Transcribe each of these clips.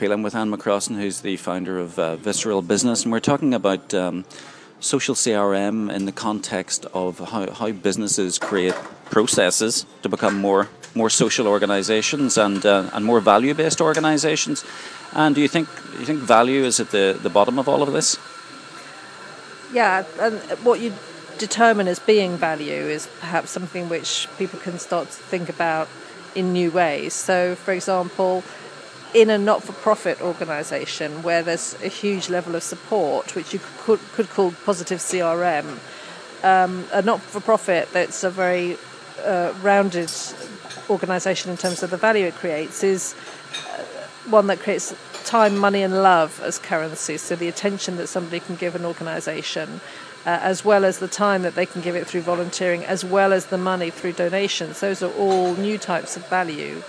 I'm with Anne McCrossan, who's the founder of Visceral Business, and we're talking about social CRM in the context of how businesses create processes to become more social organisations and more value-based organisations. And do you think value is at the bottom of all of this? Yeah, and what you determine as being value is perhaps something which people can start to think about in new ways. So, for example, in a not-for-profit organisation where there's a huge level of support, which you could call positive CRM, a not-for-profit that's a very rounded organisation in terms of the value it creates is one that creates time, money and love as currency. So the attention that somebody can give an organisation, as well as the time that they can give it through volunteering, as well as the money through donations. Those are all new types of value.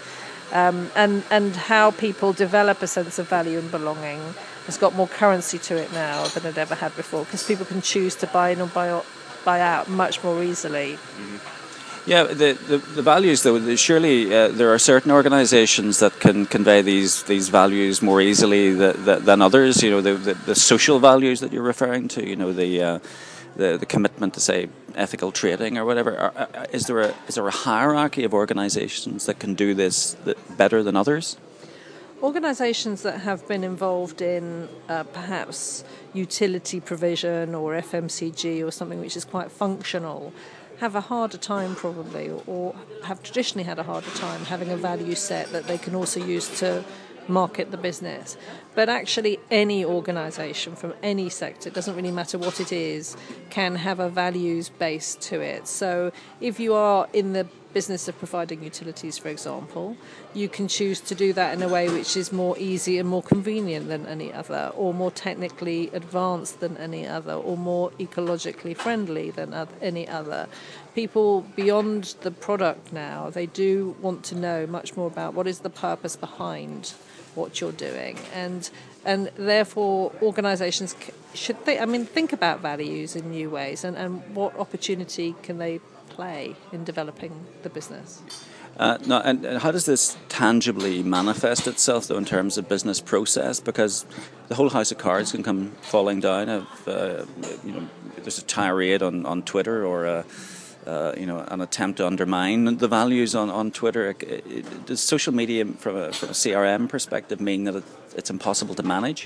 And how people develop a sense of value and belonging has got more currency to it now than it ever had before, because people can choose to buy in or buy out much more easily. Mm-hmm. Yeah, the values, though, surely there are certain organisations that can convey these values more easily than others. You know, the social values that you're referring to. You know, the commitment to, say, ethical trading or whatever. Is there a hierarchy of organisations that can do this better than others? Organisations that have been involved in perhaps utility provision or FMCG or something which is quite functional have a harder time probably, or have traditionally had a harder time having a value set that they can also use to market the business. But actually any organisation from any sector, it doesn't really matter what it is, can have a values base to it. So if you are in the business of providing utilities, for example, you can choose to do that in a way which is more easy and more convenient than any other, or more technically advanced than any other, or more ecologically friendly than any other. People beyond the product now, they do want to know much more about what is the purpose behind what you're doing, and therefore organisations should think about values in new ways, and what opportunity can they play in developing the business. No, and how does this tangibly manifest itself, though, in terms of business process? Because the whole house of cards can come falling down if there's a tirade on Twitter or an attempt to undermine the values on Twitter. Does social media, from a CRM perspective, mean that it's impossible to manage?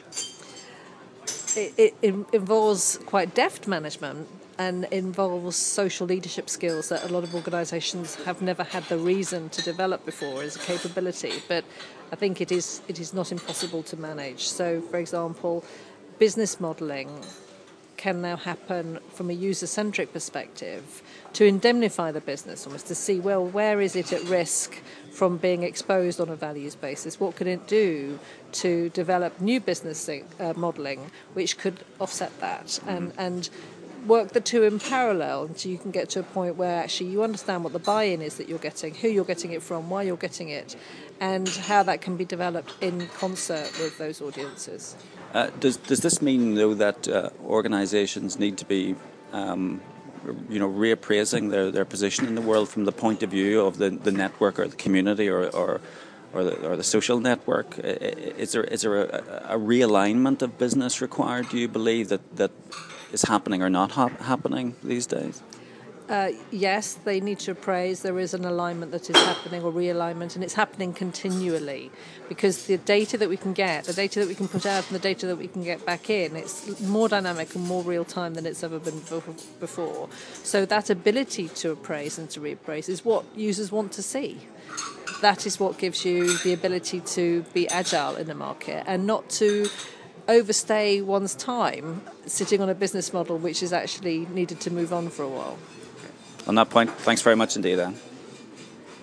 It involves quite deft management and involves social leadership skills that a lot of organisations have never had the reason to develop before as a capability. But I think it is not impossible to manage. So, for example, business modelling can now happen from a user-centric perspective to indemnify the business, almost to see, well, where is it at risk from being exposed on a values basis? What can it do to develop new business modelling which could offset that and work the two in parallel until you can get to a point where actually you understand what the buy-in is that you're getting, who you're getting it from, why you're getting it, and how that can be developed in concert with those audiences. Does this mean, though, that organisations need to be reappraising their position in the world from the point of view of the network or the community or the social network? Is there a realignment of business required, do you believe, that is happening or not happening these days? Yes, they need to appraise. There is an alignment that is happening, or realignment, and it's happening continually, because the data that we can get, the data that we can put out and the data that we can get back in, it's more dynamic and more real time than it's ever been before. So that ability to appraise and to reappraise is what users want to see. That is what gives you the ability to be agile in the market and not to overstay one's time sitting on a business model which is actually needed to move on for a while. On that point, thanks very much indeed, Anne.